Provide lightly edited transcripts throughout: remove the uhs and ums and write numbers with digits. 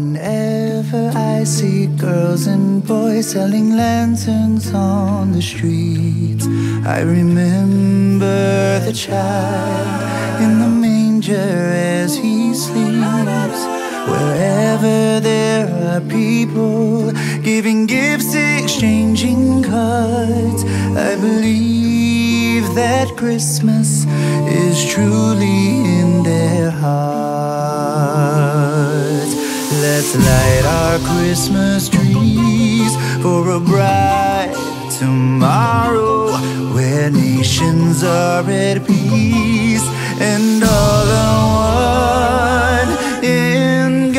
Whenever I see girls and boys selling lanterns on the streets, I remember the child in the manger as he sleeps. Wherever there are people giving gifts, exchanging cards, I believe that Christmas is truly in their hearts. Let's light our Christmas trees for a bright tomorrow, where nations are at peace and all are one in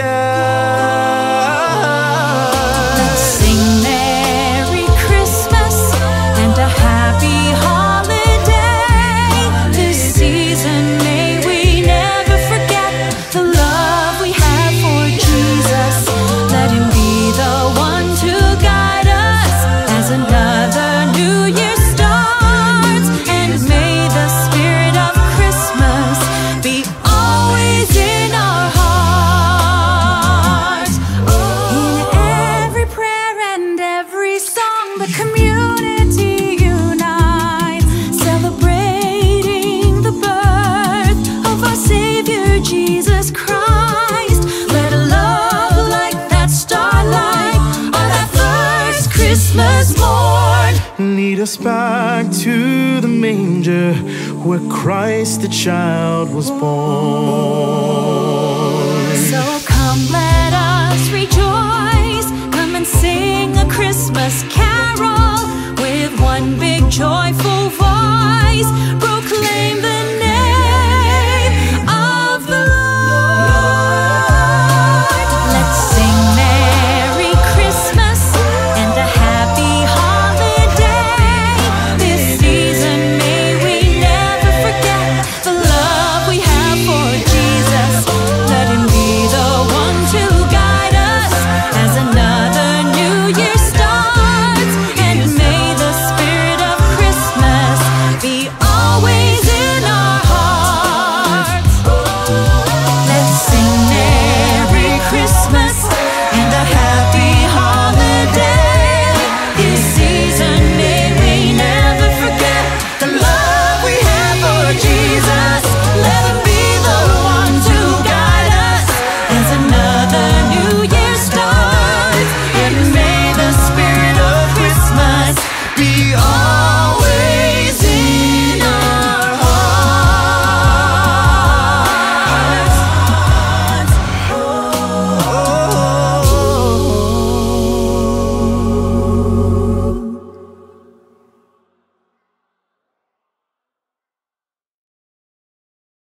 God. Let's sing Merry Christmas and a happy holiday. This season may we never forget the love we have for Jesus. Let him be the one to guide us as another new year starts. And may the spirit of Christmas be always in our hearts. In every prayer and every song, the community unites, celebrating the birth of our Savior Jesus Christ. Let a love like that starlight on that first Christmas morn Lead us back to the manger where Christ the child was born. So come, let us rejoice. Come and sing a Christmas carol with one big joyful voice.